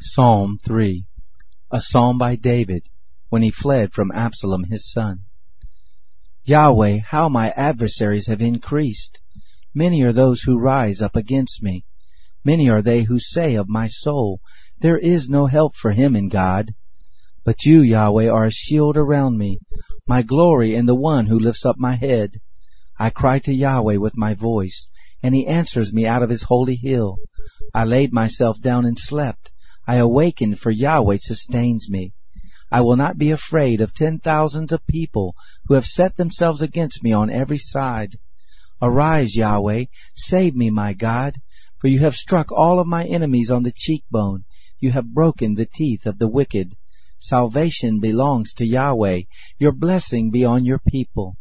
Psalm 3. A psalm by David, when he fled from Absalom his son. Yahweh, how my adversaries have increased! Many are those who rise up against me. Many are they who say of my soul, there is no help for him in God. But you, Yahweh, are a shield around me, my glory and the one who lifts up my head. I cry to Yahweh with my voice, and he answers me out of his holy hill. I laid myself down and slept. I awakened, for Yahweh sustains me. I will not be afraid of 10,000s of people who have set themselves against me on every side. Arise, Yahweh, save me, my God, for you have struck all of my enemies on the cheekbone. You have broken the teeth of the wicked. Salvation belongs to Yahweh. Your blessing be on your people.